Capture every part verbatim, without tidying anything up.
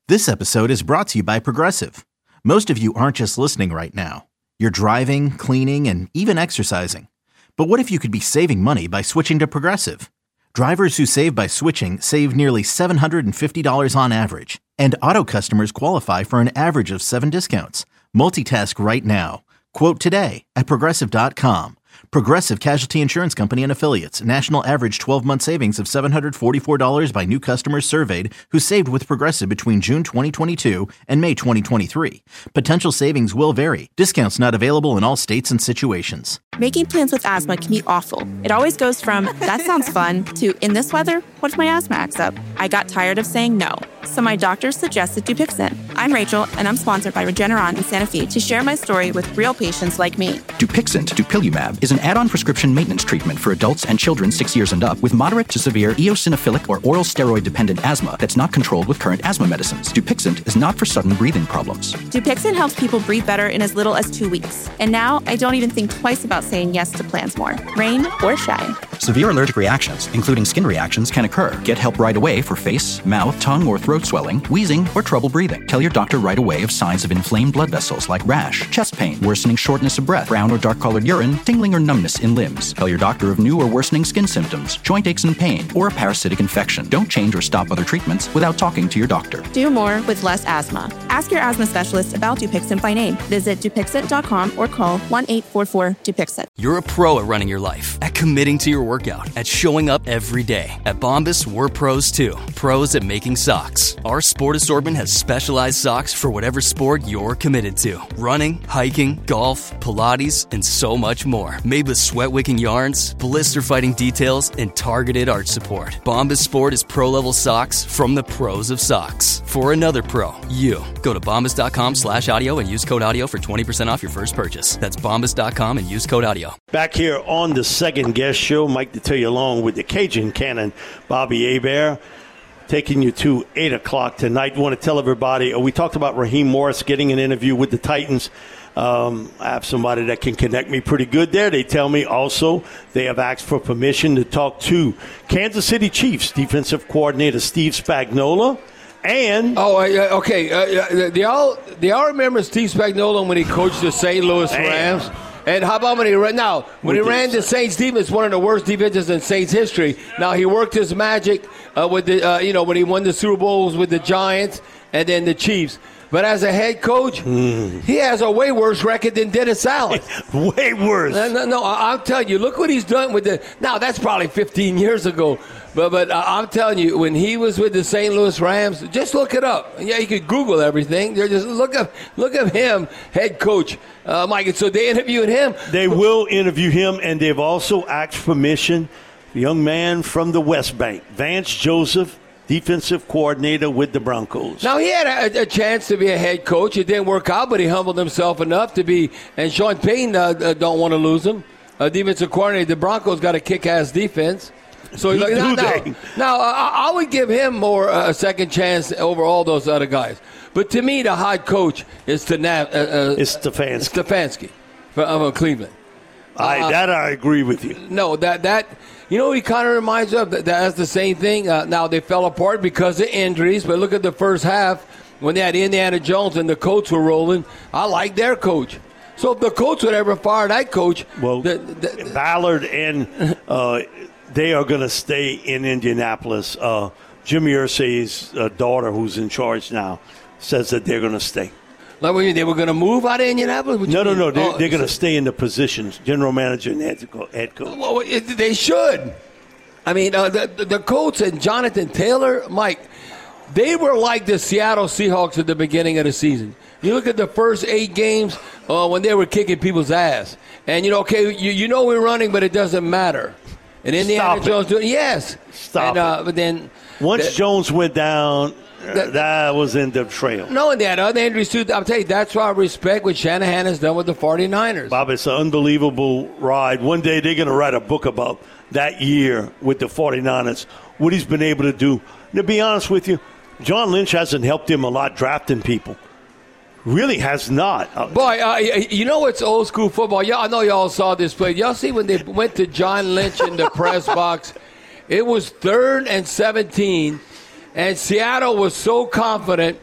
This episode is brought to you by Progressive. Most of you aren't just listening right now. You're driving, cleaning, and even exercising. But what if you could be saving money by switching to Progressive? Drivers who save by switching save nearly seven hundred fifty dollars on average. And auto customers qualify for an average of seven discounts. Multitask right now. Quote today at Progressive dot com. Progressive Casualty Insurance Company and Affiliates. National average twelve-month savings of seven hundred forty-four dollars by new customers surveyed who saved with Progressive between June twenty twenty-two and May twenty twenty-three. Potential savings will vary. Discounts not available in all states and situations. Making plans with asthma can be awful. It always goes from, that sounds fun, to, in this weather, what if my asthma acts up? I got tired of saying no, so my doctor suggested Dupixent. I'm Rachel, and I'm sponsored by Regeneron in Santa Fe to share my story with real patients like me. Dupixent, dupilumab, is an add-on prescription maintenance treatment for adults and children six years and up with moderate to severe eosinophilic or oral steroid-dependent asthma that's not controlled with current asthma medicines. Dupixent is not for sudden breathing problems. Dupixent helps people breathe better in as little as two weeks. And now, I don't even think twice about saying yes to plans more, rain or shine. Severe allergic reactions, including skin reactions, can occur. Get help right away for face, mouth, tongue, or throat swelling, wheezing, or trouble breathing. Tell your doctor right away of signs of inflamed blood vessels like rash, chest pain, worsening shortness of breath, brown or dark-colored urine, tingling or numbness in limbs. Tell your doctor of new or worsening skin symptoms, joint aches and pain, or a parasitic infection. Don't change or stop other treatments without talking to your doctor. Do more with less asthma. Ask your asthma specialist about Dupixent by name. Visit Dupixent dot com or call one eight four four Dupixent. You're a pro at running your life, at committing to your workout, at showing up every day. At Bombas, we're pros too. Pros at making socks. Our sport assortment has specialized socks for whatever sport you're committed to. Running, hiking, golf, Pilates, and so much more. Made with sweat-wicking yarns, blister-fighting details, and targeted arch support. Bombas Sport is pro-level socks from the pros of socks. For another pro, you. Go to bombas dot com slash audio and use code audio for twenty percent off your first purchase. That's bombas dot com and use code audio. Back here on the second guest show, Mike Detillier along with the Cajun Cannon, Bobby Hebert, taking you to eight o'clock tonight. I want to tell everybody, we talked about Raheem Morris getting an interview with the Titans. Um, I have somebody that can connect me pretty good there. They tell me also they have asked for permission to talk to Kansas City Chiefs defensive coordinator Steve Spagnuolo. And oh, uh, okay. Uh, do y'all do y'all remember Steve Spagnuolo when he coached the Saint Louis Rams? And how about when he ran? Now, when he ran the Saints defense, one of the worst defenses in Saints history. Now he worked his magic uh, with the, uh, you know, when he won the Super Bowls with the Giants and then the Chiefs. But as a head coach, mm. he has a way worse record than Dennis Allen. Way worse. No, no, no, I'm telling you, look what he's done with the. Now that's probably fifteen years ago, but but uh, I'm telling you, when he was with the Saint Louis Rams, just look it up. Yeah, you could Google everything. They're just look up, look up him, head coach, uh, Mike. So they interviewed him. They will interview him, and they've also asked permission. The young man from the West Bank, Vance Joseph, defensive coordinator with the Broncos. Now, he had a, a chance to be a head coach. It didn't work out, but he humbled himself enough to be, and Sean Payton uh, uh, don't want to lose him. Uh, defensive coordinator, the Broncos got a kick-ass defense. So he's like, now, now, now uh, I would give him more uh, a second chance over all those other guys. But to me, the hot coach is to uh, uh, it's Stefanski. Stefanski from uh, Cleveland. I, uh, that I agree with you. No, that that you know, he kind of reminds me of that, that's the same thing. Uh, now they fell apart because of injuries, but look at the first half when they had Indiana Jones and the Colts were rolling. I like their coach. So if the Colts would ever fire that coach, well, the, the, Ballard and uh, they are going to stay in Indianapolis. Uh, Jimmy Irsay's uh, daughter, who's in charge now, says that they're going to stay. Like what, they were going to move out of Indianapolis? What no, no, no. They're, oh, they're going to stay in the positions, general manager and head coach. Well, it, they should. I mean, uh, the, the Colts and Jonathan Taylor, Mike, they were like the Seattle Seahawks at the beginning of the season. You look at the first eight games uh, when they were kicking people's ass. And, you know, okay, you, you know we're running, but it doesn't matter. And Indiana Jones doing yes. Stop and, uh, it. But then once the, Jones went down, that, that was in the trail. No, and they had other injuries too. I'll tell you, that's why I respect what Shanahan has done with the 49ers. Bob, it's an unbelievable ride. One day they're going to write a book about that year with the 49ers, what he's been able to do. To be honest with you, John Lynch hasn't helped him a lot drafting people. Really has not. Boy, uh, you know what's old school football? Y'all, I know y'all saw this play. Y'all see when they went to John Lynch in the press box? It was third and seventeen, and Seattle was so confident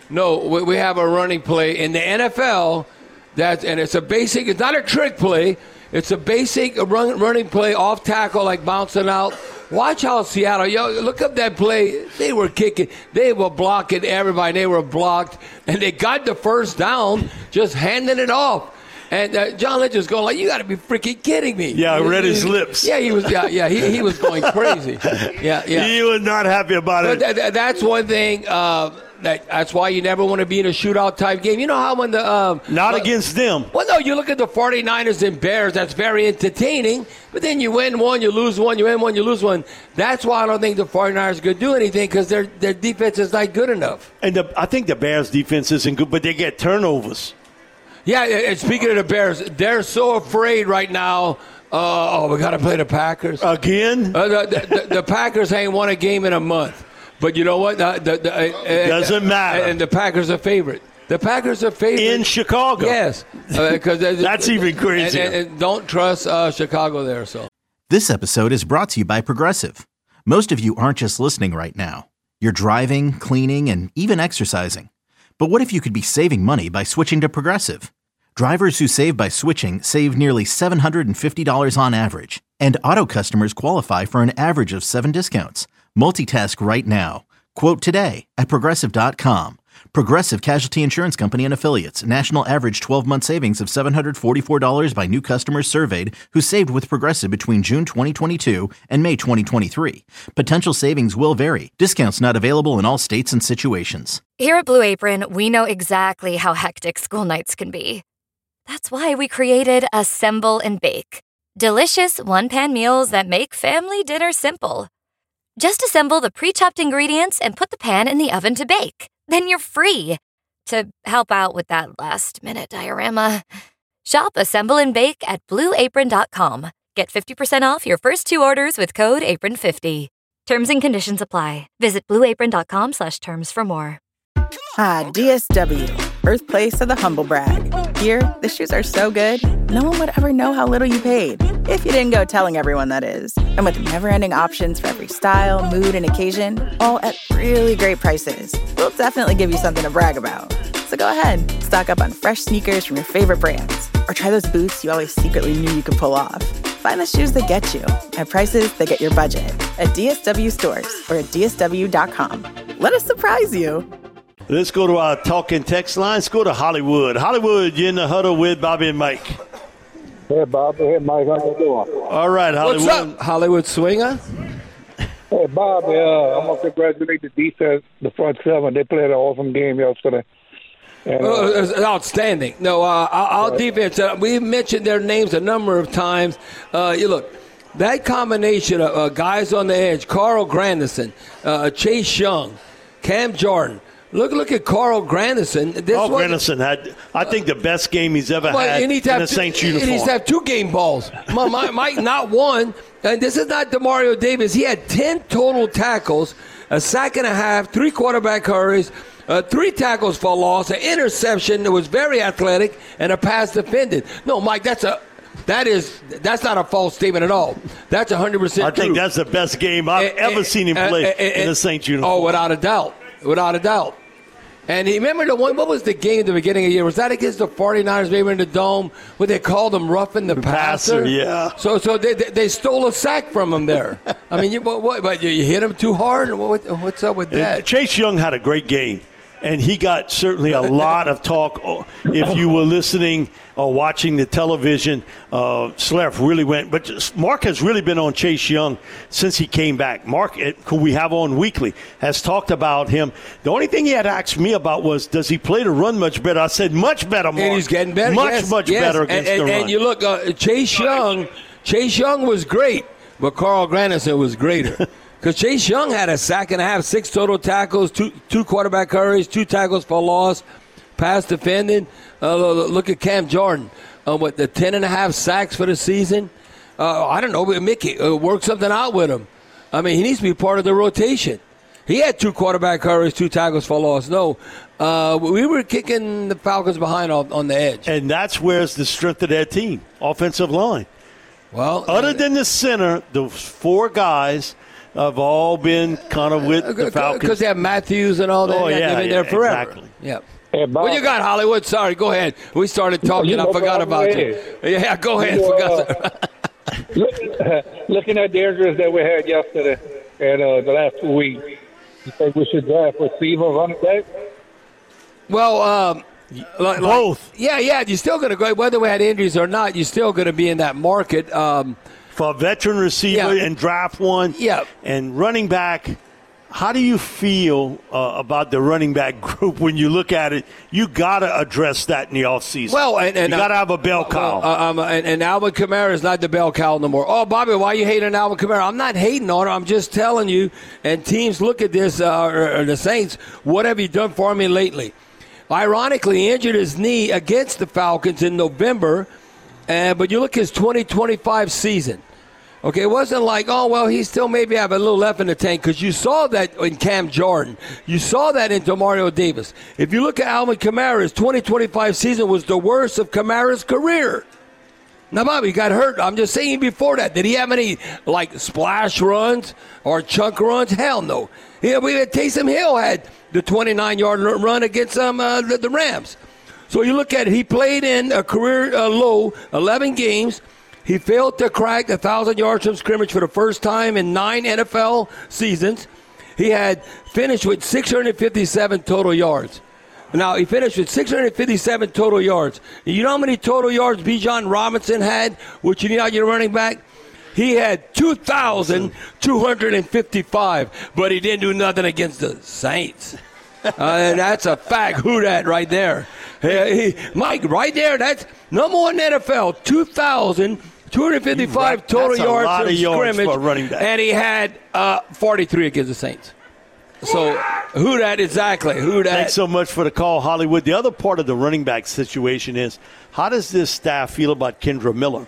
No, we, we have a running play in the N F L. That's and it's a basic. It's not a trick play. It's a basic run, running play off tackle, like bouncing out. Watch how Seattle, yo, look up that play. They were kicking. They were blocking everybody. They were blocked. And they got the first down just handing it off. And uh, John Lynch was going like, you got to be freaking kidding me. Yeah, I read his lips. Yeah, he was Yeah, yeah, he, he was going crazy. Yeah, yeah. He was not happy about but it. Th- th- that's one thing. Uh, that, that's why you never want to be in a shootout type game. You know how when the um, Not uh, against them. Well, no, you look at the 49ers and Bears, that's very entertaining, but then you win one, you lose one, you win one, you lose one. That's why I don't think the 49ers could do anything, because their their defense is not good enough. And the, I think the Bears' defense isn't good, but they get turnovers. Yeah, and speaking of the Bears, they're so afraid right now. Uh, oh, we got to play the Packers. Again? Uh, the, the, the Packers ain't won a game in a month. But you know what? The, the, the, uh, Doesn't matter. And the Packers are favorite. The Packers are favorite. In Chicago. Yes. Uh, That's even crazier. And, and, and don't trust uh, Chicago there. So. This episode is brought to you by Progressive. Most of you aren't just listening right now. You're driving, cleaning, and even exercising. But what if you could be saving money by switching to Progressive? Drivers who save by switching save nearly seven hundred fifty dollars on average. And auto customers qualify for an average of seven discounts. Multitask right now. Quote today at Progressive dot com. Progressive Casualty Insurance Company and Affiliates. National average twelve-month savings of seven hundred forty-four dollars by new customers surveyed who saved with Progressive between June twenty twenty-two and May twenty twenty-three. Potential savings will vary. Discounts not available in all states and situations. Here at Blue Apron, we know exactly how hectic school nights can be. That's why we created Assemble and Bake. Delicious one-pan meals that make family dinner simple. Just assemble the pre-chopped ingredients and put the pan in the oven to bake. Then you're free to help out with that last-minute diorama. Shop Assemble and Bake at blue apron dot com. Get fifty percent off your first two orders with code apron fifty. Terms and conditions apply. Visit blue apron dot com slash terms for more. Ah, D S W, birthplace of the humble brag. Here, the shoes are so good, no one would ever know how little you paid. If you didn't go telling everyone, that is. And with never-ending options for every style, mood, and occasion, all at really great prices, we'll definitely give you something to brag about. So go ahead, stock up on fresh sneakers from your favorite brands, or try those boots you always secretly knew you could pull off. Find the shoes that get you at prices that get your budget at D S W stores or at D S W dot com. Let us surprise you. Let's go to our talking text line. Let's go to Hollywood. Hollywood, you're in the huddle with Bobby and Mike. Hey, Bobby. Hey, Mike. How you doing? All right, Hollywood. What's up, Hollywood Swinger? Hey, Bobby. Uh, I'm going to congratulate the defense, the front seven. They played an awesome game yesterday. And, uh, uh, it's outstanding. No, uh, our, our defense, uh, we've mentioned their names a number of times. Uh, you look, that combination of uh, guys on the edge, Carl Granderson, uh, Chase Young, Cam Jordan. Look look at Carl Granderson. This Carl Granderson had, I think, the best game he's ever well, had in a Saints two, uniform. He needs to have two game balls. Mike, not one. And this is not DeMario Davis. He had ten total tackles, a sack and a half, three quarterback hurries, uh, three tackles for loss, an interception that was very athletic, and a pass defended. No, Mike, that's a that is that's not a false statement at all. That's one hundred percent I true. think that's the best game I've and, ever and, seen him play and, and, in a Saints uniform. Oh, without a doubt. Without a doubt. And he, remember the one, what was the game at the beginning of the year? Was that against the 49ers, maybe in the Dome, where they called him roughing the, the passer? passer? Yeah. So so they, they, they stole a sack from him there. I mean, you, what, what, but you hit him too hard? What, what's up with that? And Chase Young had a great game, and he got certainly a lot of talk. If you were listening or watching the television, uh, Schlereth really went. But just, Mark has really been on Chase Young since he came back. Mark, who we have on weekly, has talked about him. The only thing he had asked me about was, does he play the run much better? I said, much better, Mark. And he's getting better. Much, yes, much yes. better against and, and, the run. And you look, uh, Chase Young, Chase Young was great, but Carl Granderson was greater. Because Chase Young had a sack and a half, six total tackles, two two quarterback hurries, two tackles for loss, pass defending. Uh, look at Cam Jordan. Uh, what, the ten and a half sacks for the season? Uh, I don't know, Mickey, uh, work something out with him. I mean, he needs to be part of the rotation. He had two quarterback hurries, two tackles for loss. No, uh, we were kicking the Falcons behind on, on the edge. And that's where's the strength of their team, offensive line. Well, Other than the center, those four guys, have all been kind of with the Falcons. Because they have Matthews and all that. Oh, yeah, They've been yeah, there forever. exactly. Yeah. Hey, Bob, What you got, Hollywood? Sorry, go ahead. We started talking. You know, I forgot Bob, about go you. Yeah, go ahead. You, uh, Forgot. Look, looking at the injuries that we had yesterday and uh, the last two weeks, you think we should draft receiver, running back? Well, um, like, Both. Like, yeah, yeah. You're still going to go, whether we had injuries or not, you're still going to be in that market. Um, For a veteran receiver Yeah. and draft one. Yeah. And running back, how do you feel uh, about the running back group when you look at it? You got to address that in the offseason. Well, and, and you got to have a bell cow. Well, uh, um, and, and Alvin Kamara is not the bell cow no more. Oh, Bobby, why are you hating Alvin Kamara? I'm not hating on him. I'm just telling you, and teams look at this, uh, or, or the Saints, what have you done for me lately? Ironically, he injured his knee against the Falcons in November, uh, but you look at his twenty twenty-five season. Okay, it wasn't like, oh, well, he still maybe have a little left in the tank, because you saw that in Cam Jordan. You saw that in Demario Davis. If you look at Alvin Kamara, his twenty twenty-five season was the worst of Kamara's career. Now, Bobby got hurt. I'm just saying before that. Did he have any, like, splash runs or chunk runs? Hell no. Yeah, we had Taysom Hill had the twenty-nine-yard run against um, uh, the, the Rams. So you look at it. He played in a career uh, low, eleven games. He failed to crack the one thousand yards from scrimmage for the first time in nine N F L seasons. He had finished with six hundred fifty-seven total yards. Now, he finished with six hundred fifty-seven total yards. You know how many total yards Bijan Robinson had, which you need out your running back? He had two thousand two hundred fifty-five, but he didn't do nothing against the Saints. Uh, and that's a fact. Who that right there? Hey, he, Mike, right there, that's number one in the N F L, two thousand two hundred fifty-five total That's a yards lot from of yards scrimmage, for a running back. and he had uh, forty-three against the Saints. So who that exactly? Who that? Thanks so much for the call, Hollywood. The other part of the running back situation is, how does this staff feel about Kendra Miller?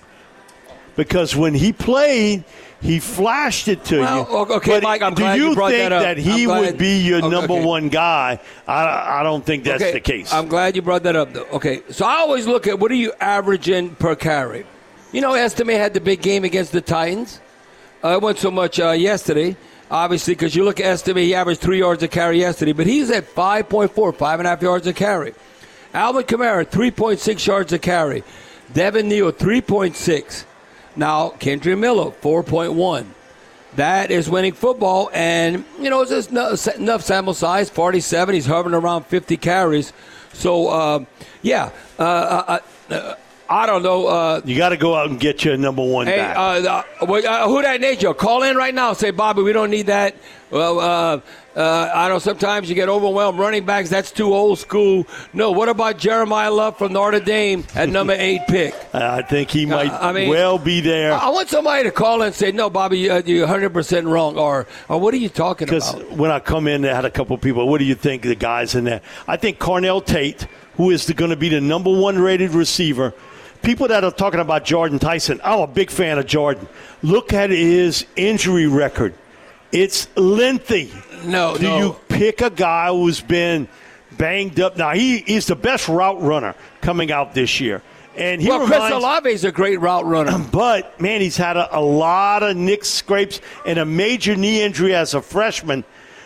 Because when he played, he flashed it to Well, you. okay, but Mike, I'm do glad you you brought think that up. that he I'm glad- would be your okay, number okay. one guy? I, I don't think that's okay, the case. I'm glad you brought that up, though. Okay, so I always look at what are you averaging per carry? You know, Estime had the big game against the Titans. Uh, it wasn't so much uh, yesterday, obviously, because you look at Estime, he averaged three yards a carry yesterday, but he's at five point four, five and a half yards a carry. Alvin Kamara, three point six yards a carry. Devin Neal, three point six. Now, Kendra Miller, four point one. That is winning football, and, you know, it's just enough sample size, forty-seven. He's hovering around fifty carries. So, uh, yeah, uh, uh, uh, I don't know. Uh, you got to go out and get your number one hey, back. uh, uh, uh, who that nature? Call in right now. Say, Bobby, we don't need that. Well, uh, uh, I know sometimes you get overwhelmed. Running backs, that's too old school. No, what about Jeremiah Love from Notre Dame at number eight pick? I think he might uh, I mean, well be there. I want somebody to call in and say, no, Bobby, uh, you're one hundred percent wrong. Or, or what are you talking about? Because when I come in, I had a couple of people, what do you think of the guys in there? I think Cornell Tate, who is going to be the number one rated receiver. People that are talking about Jordan Tyson, I'm a big fan of Jordan. Look at his injury record. It's lengthy. No, Do no. you pick a guy who's been banged up? Now, he is the best route runner coming out this year. And he well, Chris reminds, Olave is a great route runner. But, man, he's had a, a lot of nick scrapes and a major knee injury as a freshman.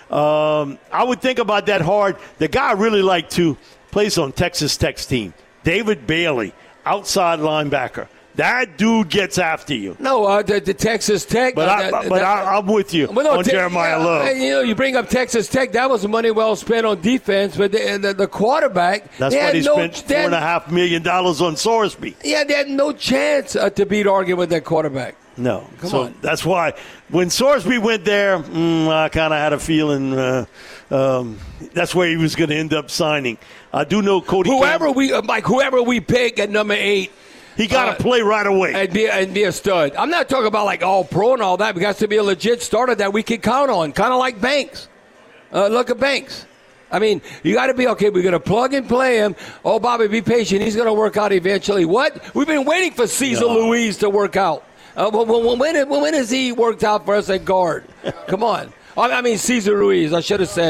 Um, I would think about that hard. The guy I really like to plays on Texas Tech's team, David Bailey, outside linebacker. That dude gets after you. No, uh, the, the Texas Tech. But, uh, I, that, but that, I, I'm with you well, no, on te- Jeremiah yeah, Love. You know, you bring up Texas Tech. That was money well spent on defense, but the, the, the quarterback. That's they why had he no, spent four and a half million dollars on Sorsby. Yeah, they had no chance uh, to beat Oregon with that quarterback. No. Come so on. That's why when Sorsby went there, mm, I kind of had a feeling uh, um, that's where he was going to end up signing. I do know Cody Whoever Campbell, we, uh, Mike, whoever we pick at number eight, he got to uh, play right away. and be and be a stud. I'm not talking about like all pro and all that. We got to be a legit starter that we can count on, kind of like Banks. Uh, look at Banks. I mean, you got to be okay. We're going to plug and play him. Oh, Bobby, be patient. He's going to work out eventually. What? We've been waiting for Cesar No. Luis to work out. Uh, when, when, when, when has he worked out for us at guard? Come on. I mean, Cesar Ruiz. I should have said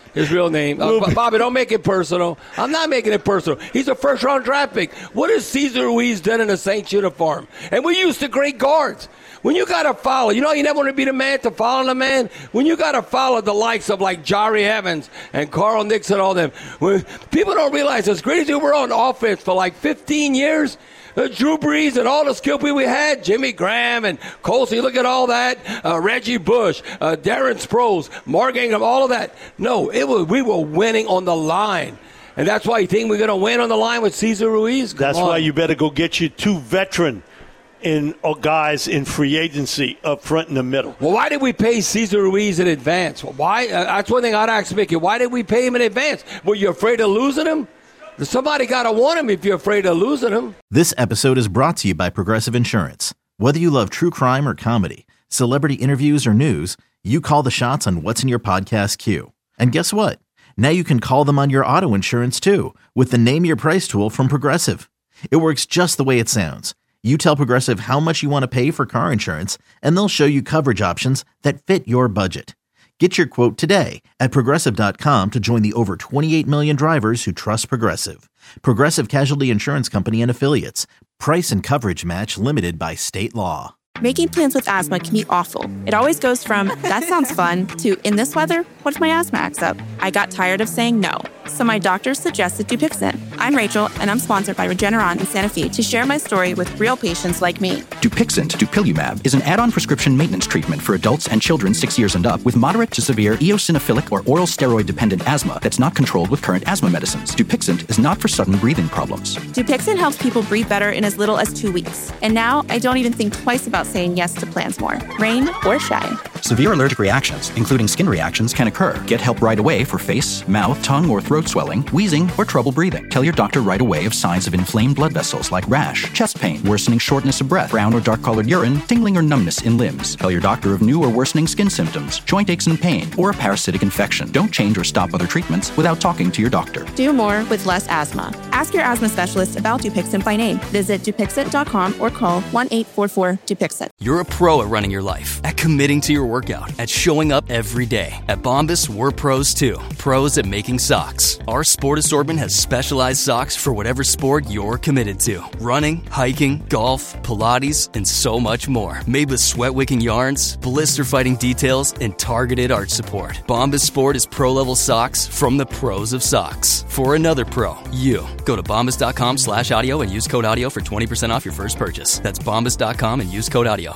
his real name. Uh, Bobby, don't make it personal. I'm not making it personal. He's a first-round draft pick. What has Cesar Ruiz done in a Saints uniform? And we used to great guards. When you got to follow, you know, you never want to be the man to follow the man. When you got to follow the likes of like Jari Evans and Carl Nixon and all them, when people don't realize as great as we were on offense for like fifteen years, uh, Drew Brees and all the skill people we had, Jimmy Graham and Colsey, look at all that, uh, Reggie Bush, uh, Darren Sproles, Mark Ingram, all of that. No, it was we were winning on the line. And that's why you think we're going to win on the line with Cesar Ruiz? Come that's on. why you better go get you two veteran in or guys in free agency up front in the middle. Well, why did we pay Cesar Ruiz in advance? Well, why? Uh, that's one thing I'd ask Mickey. Why did we pay him in advance? Were you afraid of losing him? Somebody got to want him if you're afraid of losing him. This episode is brought to you by Progressive Insurance. Whether you love true crime or comedy, celebrity interviews or news, you call the shots on what's in your podcast queue. And guess what? Now you can call them on your auto insurance too with the Name Your Price tool from Progressive. It works just the way it sounds. You tell Progressive how much you want to pay for car insurance, and they'll show you coverage options that fit your budget. Get your quote today at Progressive dot com to join the over twenty-eight million drivers who trust Progressive. Progressive Casualty Insurance Company and Affiliates. Price and coverage match limited by state law. Making plans with asthma can be awful. It always goes from, that sounds fun, to, in this weather, what if my asthma acts up? I got tired of saying no, so my doctor suggested Dupixent. I'm Rachel, and I'm sponsored by Regeneron in Santa Fe to share my story with real patients like me. Dupixent, dupilumab, is an add-on prescription maintenance treatment for adults and children six years and up with moderate to severe eosinophilic or oral steroid-dependent asthma that's not controlled with current asthma medicines. Dupixent is not for sudden breathing problems. Dupixent helps people breathe better in as little as two weeks. And now I don't even think twice about saying yes to plans more, rain or shine. Severe allergic reactions, including skin reactions, can occur. Get help right away for face, mouth, tongue, or throat swelling, wheezing, or trouble breathing. Tell your doctor right away of signs of inflamed blood vessels like rash, chest pain, worsening shortness of breath, brown or dark-colored urine, tingling or numbness in limbs. Tell your doctor of new or worsening skin symptoms, joint aches and pain, or a parasitic infection. Don't change or stop other treatments without talking to your doctor. Do more with less asthma. Ask your asthma specialist about Dupixent by name. Visit Dupixent dot com or call one eight four four Dupixent. You're a pro at running your life, at committing to your workout, at showing up every day. At Bombas, we're pros too. Pros at making socks. Our sport assortment has specialized socks for whatever sport you're committed to. Running, hiking, golf, Pilates, and so much more. Made with sweat-wicking yarns, blister-fighting details, and targeted arch support. Bombas Sport is pro-level socks from the pros of socks. For another pro, you. Go to bombas dot com slash audio and use code audio for twenty percent off your first purchase. That's bombas dot com and use code audio.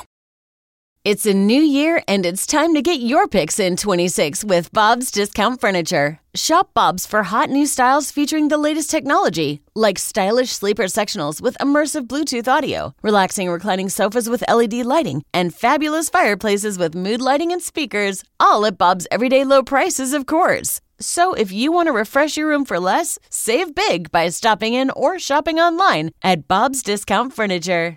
It's a new year, and it's time to get your picks in twenty-six with Bob's Discount Furniture. Shop Bob's for hot new styles featuring the latest technology, like stylish sleeper sectionals with immersive Bluetooth audio, relaxing reclining sofas with L E D lighting, and fabulous fireplaces with mood lighting and speakers, all at Bob's everyday low prices, of course. So if you want to refresh your room for less, save big by stopping in or shopping online at Bob's Discount Furniture.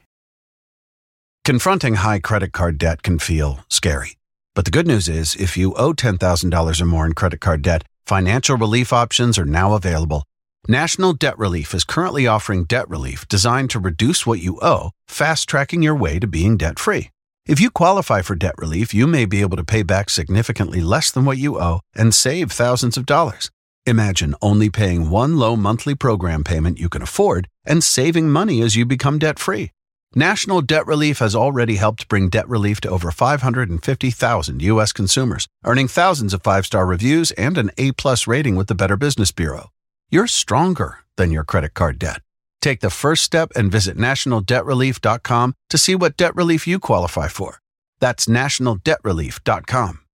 Confronting high credit card debt can feel scary. But the good news is, if you owe ten thousand dollars or more in credit card debt, financial relief options are now available. National Debt Relief is currently offering debt relief designed to reduce what you owe, fast-tracking your way to being debt-free. If you qualify for debt relief, you may be able to pay back significantly less than what you owe and save thousands of dollars. Imagine only paying one low monthly program payment you can afford and saving money as you become debt-free. National Debt Relief has already helped bring debt relief to over five hundred fifty thousand U S consumers, earning thousands of five-star reviews and an A-plus rating with the Better Business Bureau. You're stronger than your credit card debt. Take the first step and visit national debt relief dot com to see what debt relief you qualify for. That's national debt relief dot com.